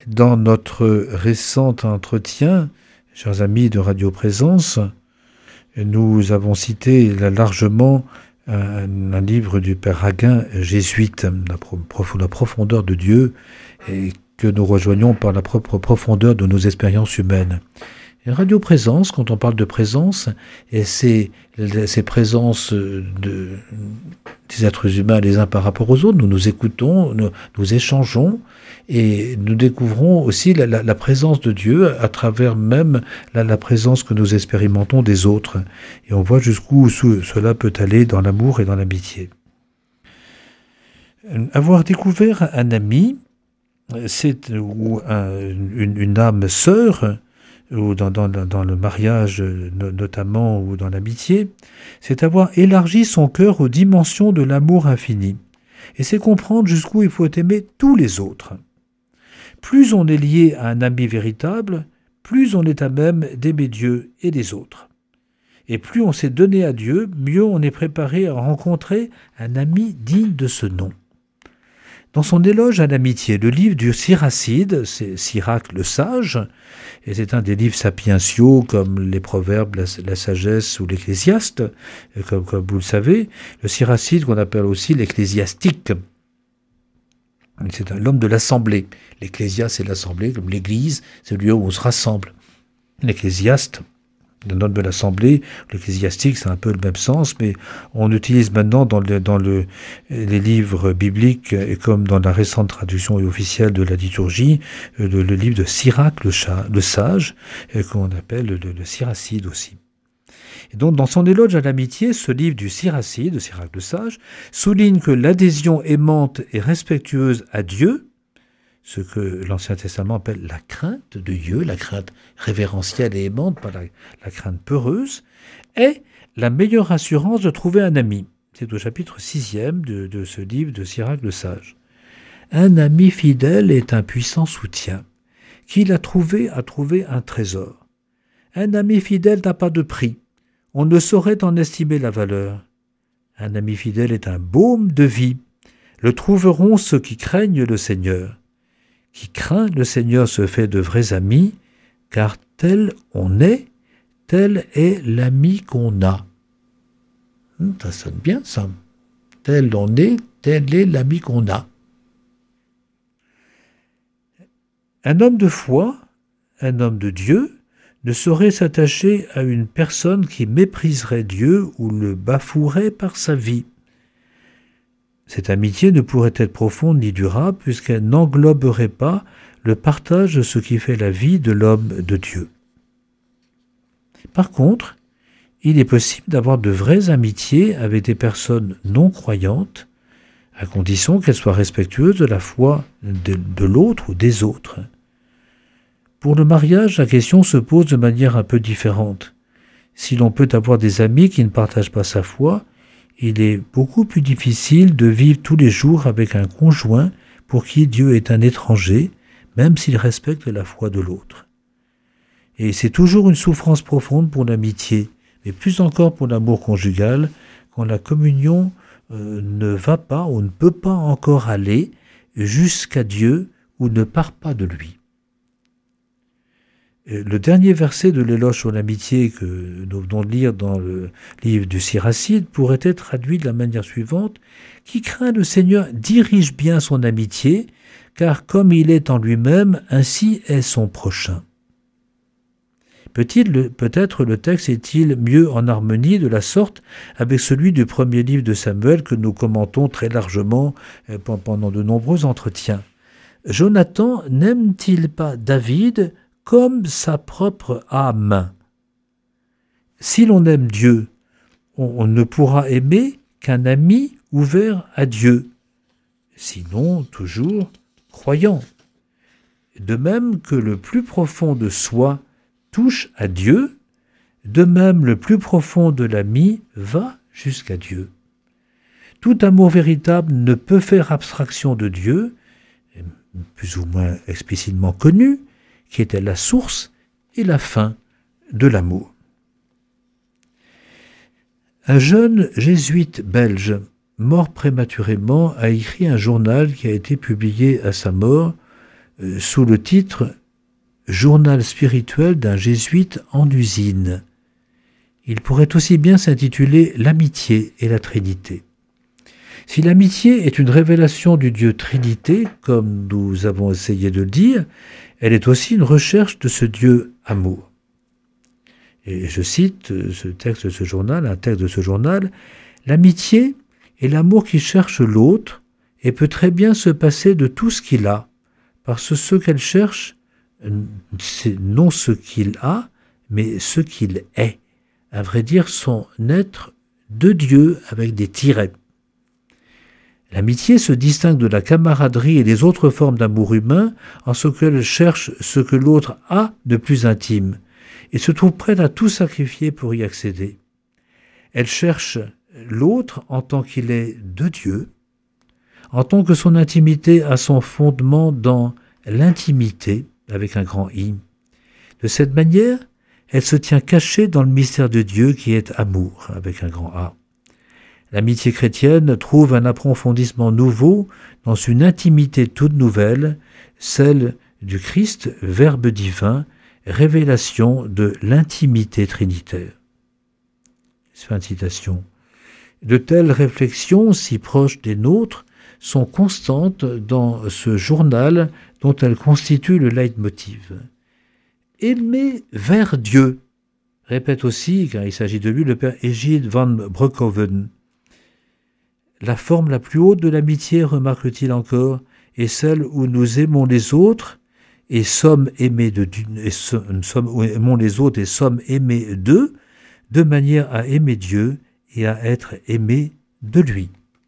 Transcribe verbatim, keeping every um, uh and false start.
Dans notre récent entretien, chers amis de Radio Présence, nous avons cité largement un, un livre du père Raguin, jésuite, la, prof, la profondeur de Dieu, et que nous rejoignons par la propre profondeur de nos expériences humaines. Et Radio Présence, quand on parle de présence, et c'est ces présences de, des êtres humains les uns par rapport aux autres, nous nous écoutons, nous, nous échangeons, et nous découvrons aussi la, la, la présence de Dieu à travers même la, la présence que nous expérimentons des autres. Et on voit jusqu'où cela peut aller dans l'amour et dans l'amitié. Avoir découvert un ami, c'est ou un, une, une âme sœur, ou dans, dans, dans le mariage notamment, ou dans l'amitié, c'est avoir élargi son cœur aux dimensions de l'amour infini. Et c'est comprendre jusqu'où il faut aimer tous les autres. Plus on est lié à un ami véritable, plus on est à même d'aimer Dieu et les autres. Et plus on s'est donné à Dieu, mieux on est préparé à rencontrer un ami digne de ce nom. Dans son éloge à l'amitié, le livre du Siracide, c'est Sirac le sage, et c'est un des livres sapientiaux comme les Proverbes, la, la Sagesse ou l'Ecclésiaste, comme, comme vous le savez, le Siracide qu'on appelle aussi l'Ecclésiastique. C'est l'homme de l'assemblée. L'Ecclésiaste, c'est l'assemblée, comme l'Église, c'est le lieu où on se rassemble. L'Ecclésiaste, l'homme de l'assemblée, l'ecclésiastique, c'est un peu le même sens, mais on utilise maintenant dans, le, dans le, les livres bibliques, et comme dans la récente traduction officielle de la liturgie, le, le livre de Sirac, le, chat, le sage, qu'on appelle le, le Siracide aussi. Et donc, dans son éloge à l'amitié, ce livre du Siracide, de Sirac le sage, souligne que l'adhésion aimante et respectueuse à Dieu, ce que l'Ancien Testament appelle la crainte de Dieu, la crainte révérentielle et aimante, pas la, la crainte peureuse, est la meilleure assurance de trouver un ami. C'est au chapitre sixième de, de ce livre de Sirac le sage. Un ami fidèle est un puissant soutien. Qui l'a trouvé a trouvé un trésor. Un ami fidèle n'a pas de prix. On ne saurait en estimer la valeur. Un ami fidèle est un baume de vie. Le trouveront ceux qui craignent le Seigneur. Qui craint le Seigneur se fait de vrais amis, car tel on est, tel est l'ami qu'on a. Ça sonne bien, ça. Tel on est, tel est l'ami qu'on a. Un homme de foi, un homme de Dieu, ne saurait s'attacher à une personne qui mépriserait Dieu ou le bafouerait par sa vie. Cette amitié ne pourrait être profonde ni durable puisqu'elle n'engloberait pas le partage de ce qui fait la vie de l'homme de Dieu. Par contre, il est possible d'avoir de vraies amitiés avec des personnes non croyantes, à condition qu'elles soient respectueuses de la foi de, de l'autre ou des autres. Pour le mariage, la question se pose de manière un peu différente. Si l'on peut avoir des amis qui ne partagent pas sa foi, il est beaucoup plus difficile de vivre tous les jours avec un conjoint pour qui Dieu est un étranger, même s'il respecte la foi de l'autre. Et c'est toujours une souffrance profonde pour l'amitié, mais plus encore pour l'amour conjugal, quand la communion euh, ne va pas ou ne peut pas encore aller jusqu'à Dieu ou ne part pas de lui. Le dernier verset de l'éloge sur l'amitié que nous venons de lire dans le livre du Siracide pourrait être traduit de la manière suivante. « Qui craint le Seigneur dirige bien son amitié, car comme il est en lui-même, ainsi est son prochain. » Peut-il, peut-être le texte est-il mieux en harmonie de la sorte avec celui du premier livre de Samuel que nous commentons très largement pendant de nombreux entretiens. Jonathan n'aime-t-il pas David comme sa propre âme? Si l'on aime Dieu, on, on ne pourra aimer qu'un ami ouvert à Dieu, sinon toujours croyant. De même que le plus profond de soi touche à Dieu, de même le plus profond de l'ami va jusqu'à Dieu. Tout amour véritable ne peut faire abstraction de Dieu, plus ou moins explicitement connu, qui était la source et la fin de l'amour. Un jeune jésuite belge, mort prématurément, a écrit un journal qui a été publié à sa mort euh, sous le titre « Journal spirituel d'un jésuite en usine ». Il pourrait aussi bien s'intituler « L'amitié et la Trinité ». Si l'amitié est une révélation du Dieu Trinité, comme nous avons essayé de le dire, elle est aussi une recherche de ce Dieu amour. Et je cite ce texte de ce journal, un texte de ce journal, « L'amitié est l'amour qui cherche l'autre et peut très bien se passer de tout ce qu'il a, parce que ce qu'elle cherche, c'est non ce qu'il a, mais ce qu'il est, à vrai dire son être de Dieu avec des tirets. L'amitié se distingue de la camaraderie et des autres formes d'amour humain en ce qu'elle cherche ce que l'autre a de plus intime et se trouve prête à tout sacrifier pour y accéder. Elle cherche l'autre en tant qu'il est de Dieu, en tant que son intimité a son fondement dans l'intimité, avec un grand I. De cette manière, elle se tient cachée dans le mystère de Dieu qui est amour, avec un grand A. L'amitié chrétienne trouve un approfondissement nouveau dans une intimité toute nouvelle, celle du Christ, Verbe divin, révélation de l'intimité trinitaire. Fin de citation. De telles réflexions, si proches des nôtres, sont constantes dans ce journal dont elles constituent le leitmotiv. Aimer vers Dieu, répète aussi, car il s'agit de lui, le père Egide van Broekhoven. La forme la plus haute de l'amitié, remarque-t-il encore, est celle où nous aimons les autres et sommes aimés de et sommes, aimons les autres et sommes aimés d'eux, de manière à aimer Dieu et à être aimés de lui.